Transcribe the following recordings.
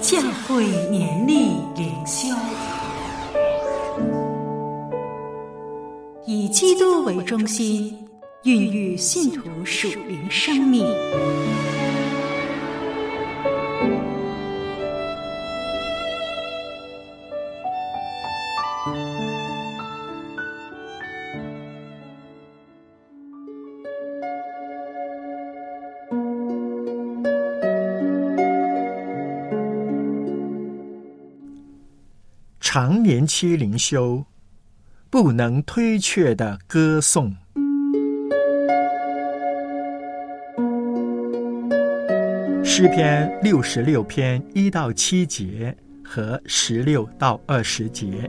教会年历灵修，以基督为中心，孕育信徒属灵生命。 常年期灵修，不能推却的歌颂。诗篇66篇1到7节和16到20节。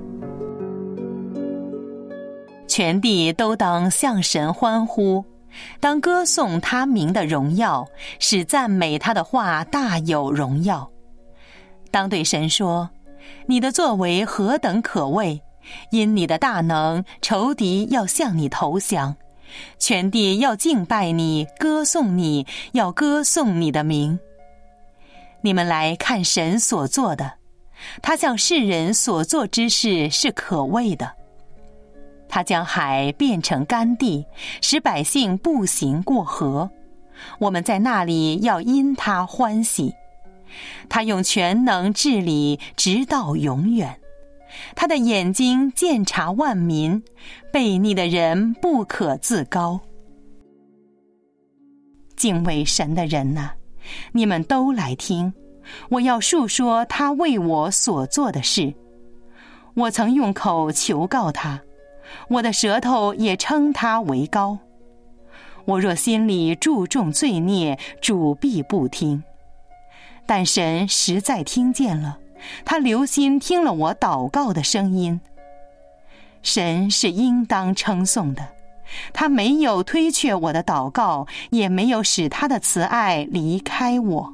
全地都当向神欢呼，当歌颂他名的荣耀，使赞美他的话大有荣耀。当对神说，你的作为何等可畏，因你的大能，仇敌要向你投降，全地要敬拜你，歌颂你，要歌颂你的名。你们来看神所做的，他向世人所做之事是可畏的。他将海变成干地，使百姓步行过河，我们在那里要因他欢喜。他用全能治理，直到永远。他的眼睛鉴察万民，悖逆的人不可自高。敬畏神的人哪，你们都来听，我要述说他为我所做的事。我曾用口求告他，我的舌头也称他为高。我若心里注重罪孽，主必不听。但神实在听见了，他留心听了我祷告的声音。神是应当称颂的，他没有推却我的祷告，也没有使他的慈爱离开我。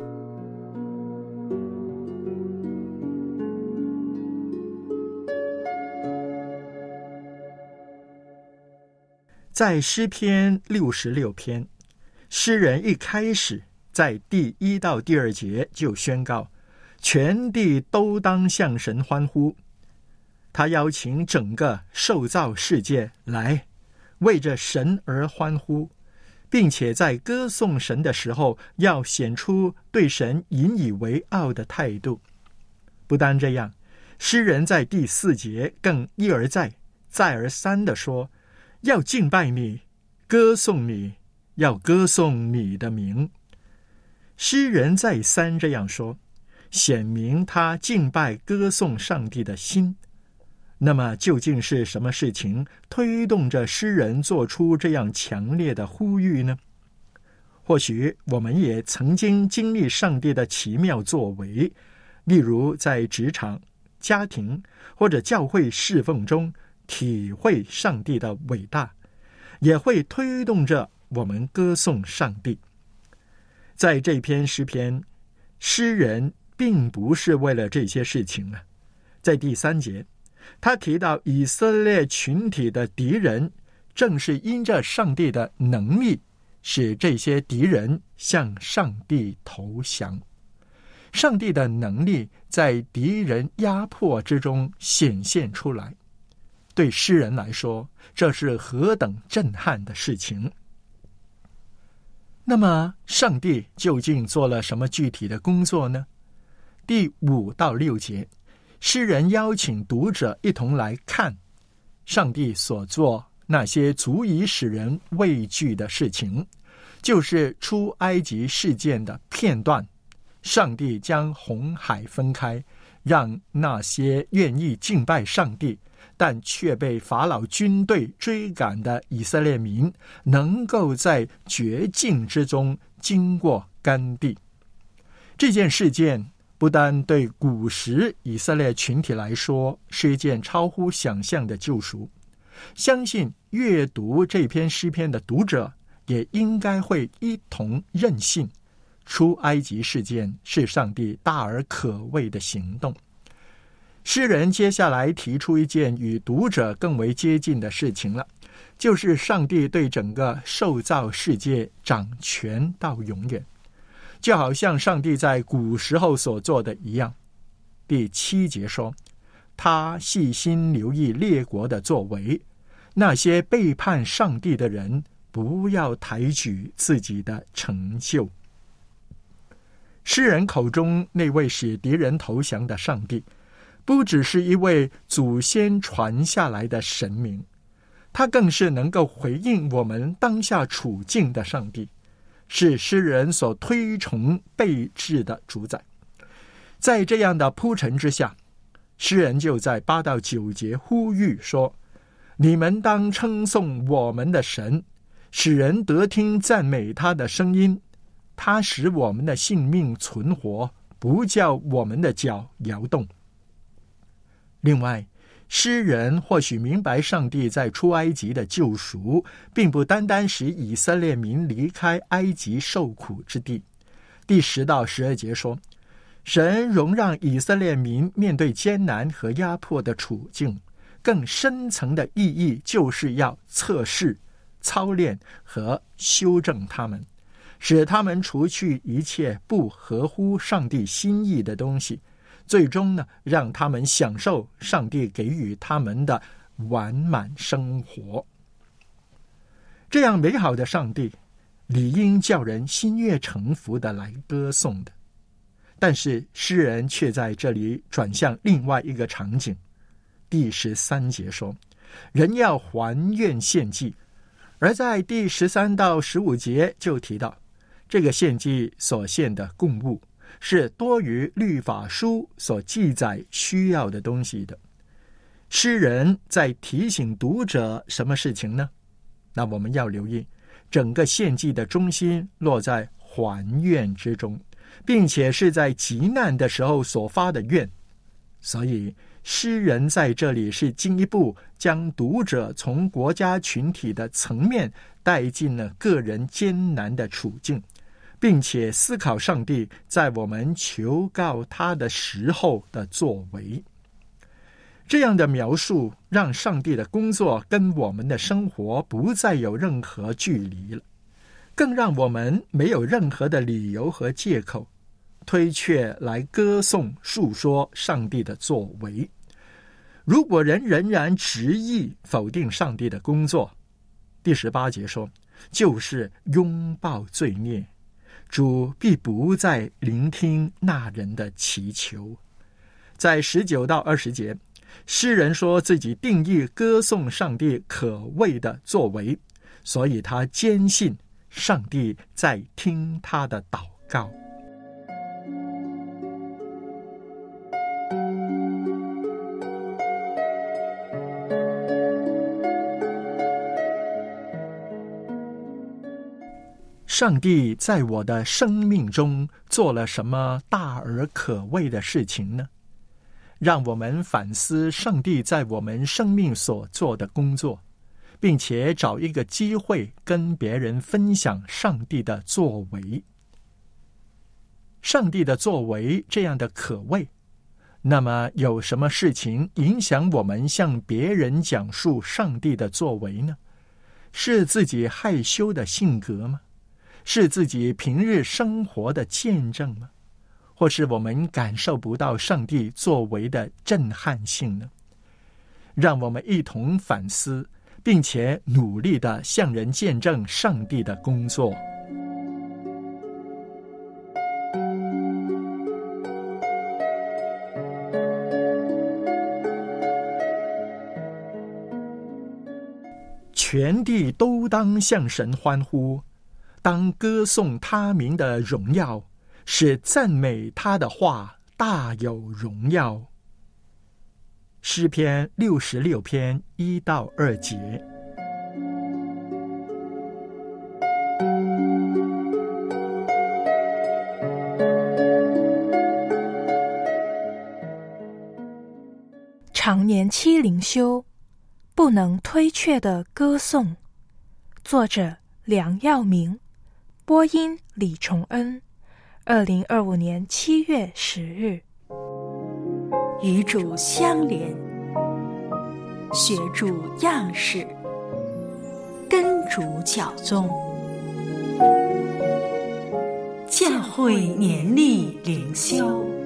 在诗篇66篇，诗人一开始在第1到第2节就宣告，全地都当向神欢呼。他邀请整个受造世界来为着神而欢呼，并且在歌颂神的时候要显出对神引以为傲的态度。不单这样，诗人在第4节更一而再再而三地说，要敬拜你，歌颂你，要歌颂你的名。诗人再三这样说，显明他敬拜歌颂上帝的心。那么究竟是什么事情推动着诗人做出这样强烈的呼吁呢？或许我们也曾经经历上帝的奇妙作为，例如在职场、家庭或者教会侍奉中体会上帝的伟大，也会推动着我们歌颂上帝。在这篇诗篇，诗人并不是为了这些事情啊。在第3节，他提到以色列群体的敌人，正是因着上帝的能力，使这些敌人向上帝投降。上帝的能力在敌人压迫之中显现出来，对诗人来说，这是何等震撼的事情。那么上帝究竟做了什么具体的工作呢？第5到6节，诗人邀请读者一同来看上帝所做那些足以使人畏惧的事情，就是出埃及事件的片段。上帝将红海分开，让那些愿意敬拜上帝但却被法老军队追赶的以色列民，能够在绝境之中经过干地。这件事件不但对古时以色列群体来说是一件超乎想象的救赎，相信阅读这篇诗篇的读者也应该会一同认信，出埃及事件是上帝大而可畏的行动。诗人接下来提出一件与读者更为接近的事情了，就是上帝对整个受造世界掌权到永远，就好像上帝在古时候所做的一样。 第7节说，他细心留意列国的作为，那些背叛上帝的人不要抬举自己的成就。诗人口中那位使敌人投降的上帝，不只是一位祖先传下来的神明，他更是能够回应我们当下处境的上帝，是诗人所推崇备至的主宰。在这样的铺陈之下，诗人就在8到9节呼吁说，你们当称颂我们的神，使人得听赞美他的声音，他使我们的性命存活，不叫我们的脚摇动。另外，诗人或许明白上帝在出埃及的救赎，并不单单使以色列民离开埃及受苦之地。第10到12节说，神容让以色列民面对艰难和压迫的处境，更深层的意义就是要测试、操练和修正他们，使他们除去一切不合乎上帝心意的东西，最终呢，让他们享受上帝给予他们的完满生活。这样美好的上帝，理应叫人心悦诚服的来歌颂的。但是诗人却在这里转向另外一个场景。第13节说，人要还愿献祭，而在第13到15节就提到，这个献祭所献的供物是多于律法书所记载需要的东西的。诗人在提醒读者什么事情呢？那我们要留意，整个献祭的中心落在还愿之中，并且是在急难的时候所发的愿。所以诗人在这里是进一步将读者从国家群体的层面带进了个人艰难的处境，并且思考上帝在我们求告他的时候的作为。这样的描述让上帝的工作跟我们的生活不再有任何距离了，更让我们没有任何的理由和借口推却来歌颂述说上帝的作为。如果人仍然执意否定上帝的工作，第18节说，就是拥抱罪孽，主必不再聆听那人的祈求。在19到20节，诗人说自己定义歌颂上帝可畏的作为，所以他坚信上帝在听他的祷告。上帝在我的生命中做了什么大而可畏的事情呢？让我们反思上帝在我们生命所做的工作，并且找一个机会跟别人分享上帝的作为。上帝的作为这样的可畏，那么有什么事情影响我们向别人讲述上帝的作为呢？是自己害羞的性格吗？是自己平日生活的见证吗？或是我们感受不到上帝作为的震撼性呢？让我们一同反思，并且努力地向人见证上帝的工作。全地都当向神欢呼，当歌颂他名的荣耀，使赞美他的话大有荣耀。诗篇66篇1到2节。 常年期灵修，不能推却的歌颂。作者梁耀明，播音李崇恩。2025年7月10日。 与主相连，学主样式，跟主脚踪。教会年历灵修。